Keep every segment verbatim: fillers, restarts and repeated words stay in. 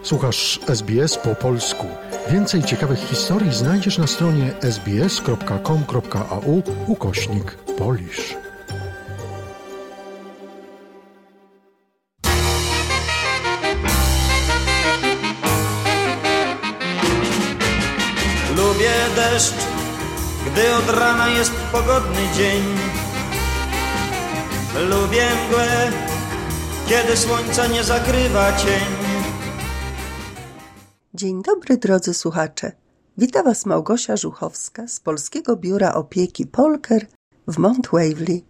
Słuchasz S B S po polsku. Więcej ciekawych historii znajdziesz na stronie sbs.com.au ukośnik Polish. Lubię deszcz, gdy od rana jest pogodny dzień. Lubię mgłę, kiedy słońca nie zakrywa cień. Dzień dobry, drodzy słuchacze. Witam Was Małgosia Żuchowska z Polskiego Biura Opieki Polker w Mount Waverly.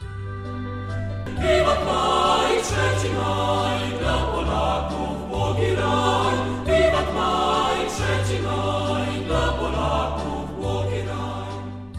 Wiwat maj, trzeci maj, dla Polaków błogi raj. Wiwat maj, trzeci maj, dla Polaków błogi raj.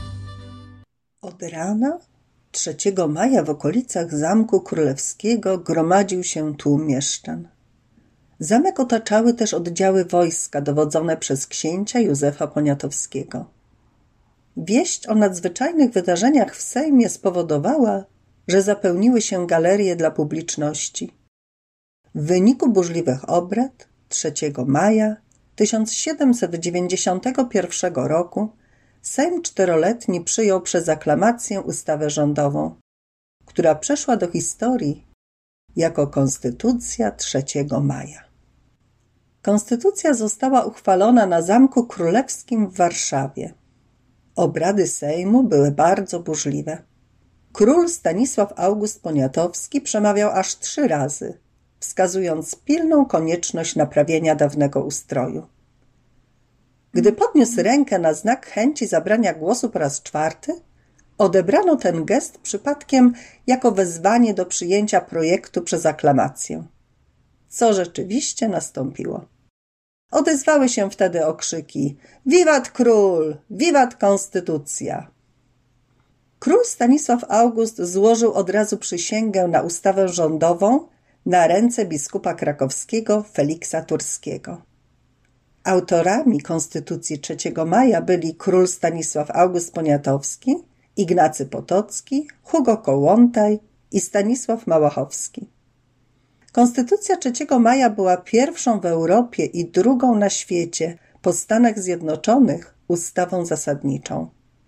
Od rana trzeciego maja w okolicach Zamku Królewskiego gromadził się tłum mieszczan. Zamek otaczały też oddziały wojska dowodzone przez księcia Józefa Poniatowskiego. Wieść o nadzwyczajnych wydarzeniach w Sejmie spowodowała, że zapełniły się galerie dla publiczności. W wyniku burzliwych obrad trzeciego maja tysiąc siedemset dziewięćdziesiątego pierwszego roku Sejm czteroletni przyjął przez aklamację ustawę rządową, która przeszła do historii jako Konstytucja trzeciego maja. Konstytucja została uchwalona na Zamku Królewskim w Warszawie. Obrady Sejmu były bardzo burzliwe. Król Stanisław August Poniatowski przemawiał aż trzy razy, wskazując pilną konieczność naprawienia dawnego ustroju. Gdy podniósł rękę na znak chęci zabrania głosu po raz czwarty, odebrano ten gest przypadkiem jako wezwanie do przyjęcia projektu przez aklamację. Co rzeczywiście nastąpiło. Odezwały się wtedy okrzyki: Wiwat król! Wiwat konstytucja! Król Stanisław August złożył od razu przysięgę na ustawę rządową na ręce biskupa krakowskiego Feliksa Turskiego. Autorami Konstytucji trzeciego maja byli król Stanisław August Poniatowski, Ignacy Potocki, Hugo Kołłątaj i Stanisław Małachowski. Konstytucja trzeciego maja była pierwszą w Europie i drugą na świecie po Stanach Zjednoczonych ustawą zasadniczą.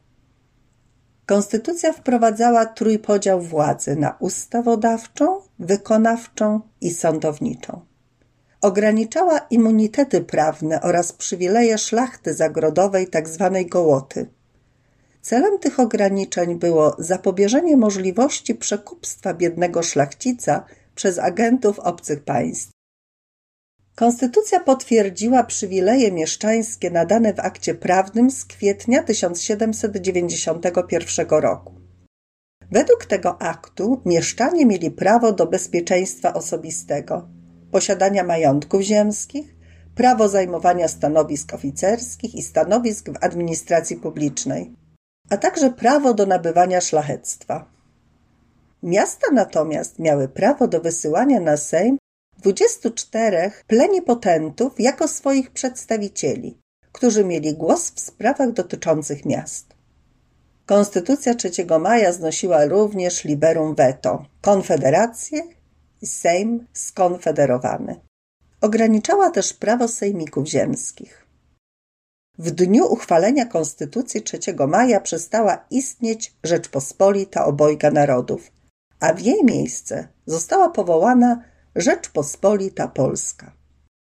Konstytucja wprowadzała trójpodział władzy na ustawodawczą, wykonawczą i sądowniczą. Ograniczała immunitety prawne oraz przywileje szlachty zagrodowej tzw. gołoty. Celem tych ograniczeń było zapobieżenie możliwości przekupstwa biednego szlachcica przez agentów obcych państw. Konstytucja potwierdziła przywileje mieszczańskie nadane w akcie prawnym z kwietnia tysiąc siedemset dziewięćdziesiątego pierwszego roku. Według tego aktu mieszczanie mieli prawo do bezpieczeństwa osobistego, posiadania majątków ziemskich, prawo zajmowania stanowisk oficerskich i stanowisk w administracji publicznej, a także prawo do nabywania szlachectwa. Miasta natomiast miały prawo do wysyłania na Sejm dwudziestu czterech plenipotentów jako swoich przedstawicieli, którzy mieli głos w sprawach dotyczących miast. Konstytucja trzeciego maja znosiła również liberum veto, konfederację i Sejm skonfederowany. Ograniczała też prawo sejmików ziemskich. W dniu uchwalenia Konstytucji trzeciego maja przestała istnieć Rzeczpospolita Obojga Narodów, a w jej miejsce została powołana Rzeczpospolita Polska.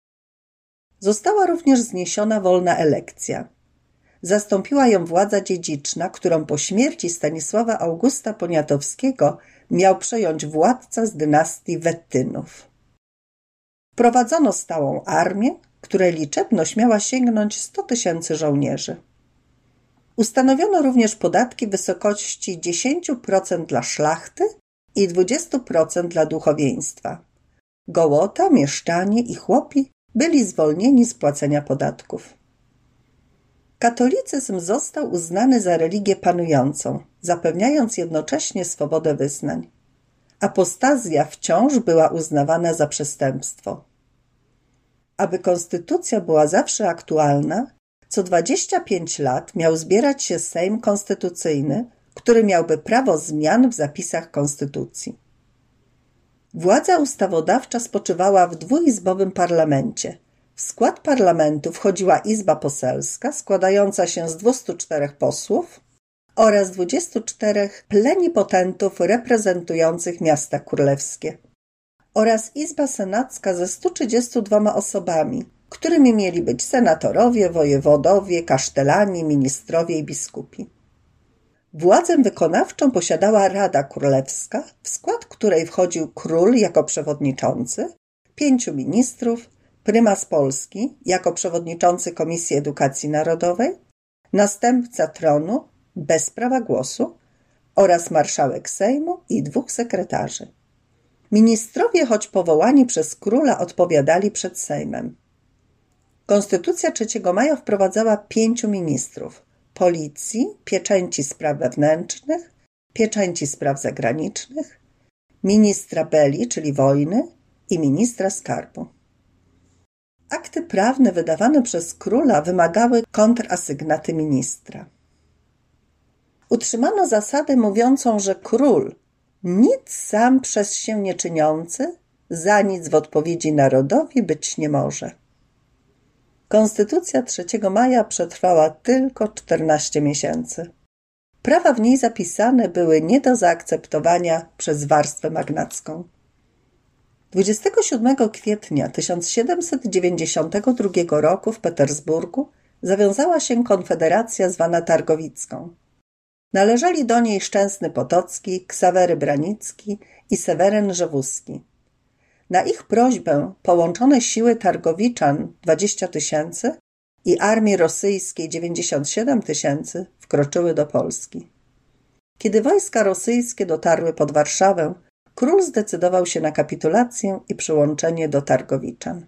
Została również zniesiona wolna elekcja. Zastąpiła ją władza dziedziczna, którą po śmierci Stanisława Augusta Poniatowskiego miał przejąć władca z dynastii Wettynów. Wprowadzono stałą armię, której liczebność miała sięgnąć sto tysięcy żołnierzy. Ustanowiono również podatki w wysokości dziesięć procent dla szlachty i dwadzieścia procent dla duchowieństwa. Gołota, mieszczanie i chłopi byli zwolnieni z płacenia podatków. Katolicyzm został uznany za religię panującą, zapewniając jednocześnie swobodę wyznań. Apostazja wciąż była uznawana za przestępstwo. Aby konstytucja była zawsze aktualna, co dwadzieścia pięć lat miał zbierać się Sejm Konstytucyjny, który miałby prawo zmian w zapisach konstytucji. Władza ustawodawcza spoczywała w dwuizbowym parlamencie, W skład parlamentu wchodziła Izba Poselska składająca się z dwustu czterech posłów oraz dwudziestu czterech plenipotentów reprezentujących miasta królewskie oraz Izba Senacka ze stu trzydziestu dwoma osobami, którymi mieli być senatorowie, wojewodowie, kasztelani, ministrowie i biskupi. Władzę wykonawczą posiadała Rada Królewska, w skład której wchodził król jako przewodniczący, pięciu ministrów, prymas Polski jako przewodniczący Komisji Edukacji Narodowej, następca tronu bez prawa głosu oraz marszałek Sejmu i dwóch sekretarzy. Ministrowie, choć powołani przez króla, odpowiadali przed Sejmem. Konstytucja trzeciego maja wprowadzała pięciu ministrów: policji, pieczęci spraw wewnętrznych, pieczęci spraw zagranicznych, ministra belli, czyli wojny, i ministra skarbu. Akty prawne wydawane przez króla wymagały kontrasygnaty ministra. Utrzymano zasadę mówiącą, że król, nic sam przez się nie czyniący, za nic w odpowiedzi narodowi być nie może. Konstytucja trzeciego maja przetrwała tylko czternaście miesięcy. Prawa w niej zapisane były nie do zaakceptowania przez warstwę magnacką. dwudziestego siódmego kwietnia tysiąc siedemset dziewięćdziesiątego drugiego roku w Petersburgu zawiązała się konfederacja zwana Targowicką. Należeli do niej Szczęsny Potocki, Ksawery Branicki i Seweryn Rzewuski. Na ich prośbę połączone siły Targowiczan dwadzieścia tysięcy i armii rosyjskiej dziewięćdziesiąt siedem tysięcy wkroczyły do Polski. Kiedy wojska rosyjskie dotarły pod Warszawę, król zdecydował się na kapitulację i przyłączenie do Targowiczan.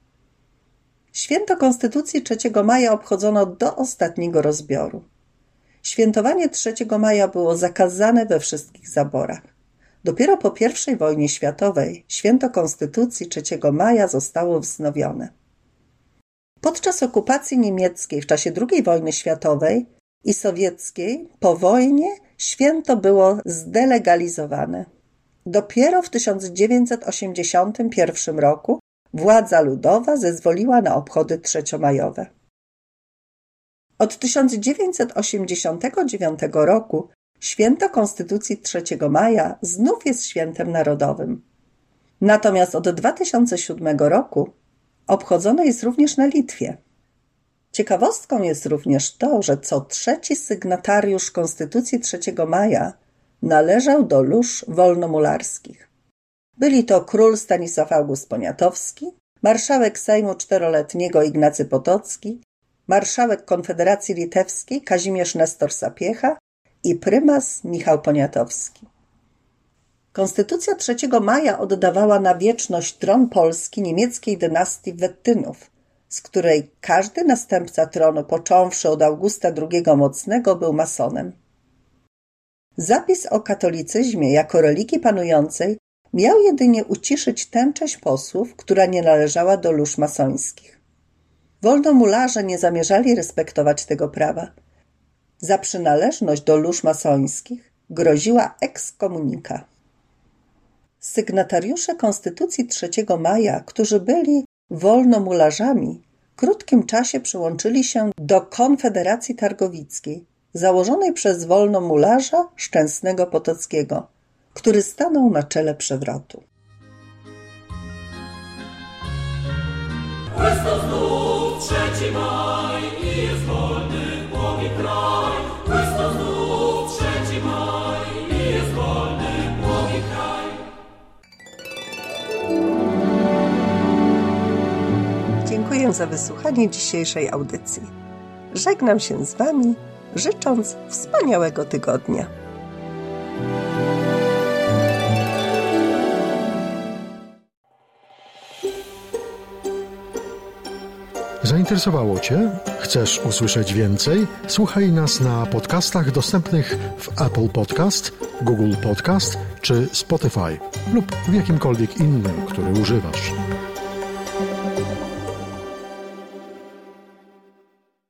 Święto Konstytucji trzeciego maja obchodzono do ostatniego rozbioru. Świętowanie trzeciego maja było zakazane we wszystkich zaborach. Dopiero po pierwszej wojnie światowej święto Konstytucji trzeciego maja zostało wznowione. Podczas okupacji niemieckiej w czasie drugiej wojny światowej i sowieckiej po wojnie święto było zdelegalizowane. Dopiero w tysiąc dziewięćset osiemdziesiątym pierwszym roku władza ludowa zezwoliła na obchody trzeciomajowe. Od tysiąc dziewięćset osiemdziesiątego dziewiątego roku święto Konstytucji trzeciego maja znów jest świętem narodowym. Natomiast od dwa tysiące siódmego roku obchodzone jest również na Litwie. Ciekawostką jest również to, że co trzeci sygnatariusz Konstytucji trzeciego maja należał do lóż wolnomularskich. Byli to król Stanisław August Poniatowski, marszałek Sejmu czteroletniego Ignacy Potocki, marszałek Konfederacji Litewskiej Kazimierz Nestor Sapiecha i prymas Michał Poniatowski. Konstytucja trzeciego maja oddawała na wieczność tron Polski niemieckiej dynastii Wettynów, z której każdy następca tronu, począwszy od Augusta drugiego Mocnego, był masonem. Zapis o katolicyzmie jako religii panującej miał jedynie uciszyć tę część posłów, która nie należała do lóż masońskich. Wolnomularze nie zamierzali respektować tego prawa. Za przynależność do lóż masońskich groziła ekskomunika. Sygnatariusze Konstytucji trzeciego maja, którzy byli wolnomularzami, w krótkim czasie przyłączyli się do Konfederacji Targowickiej, założonej przez wolnomularza Szczęsnego Potockiego, który stanął na czele przewrotu. Błysko znów trzeci maj i jest wolny błogi kraj. Błysko znów trzeci maj i jest wolny błogi kraj. Dziękuję za wysłuchanie dzisiejszej audycji. Żegnam się z Wami, życząc wspaniałego tygodnia. Zainteresowało Cię? Chcesz usłyszeć więcej? Słuchaj nas na podcastach dostępnych w Apple Podcast, Google Podcast czy Spotify lub w jakimkolwiek innym, który używasz.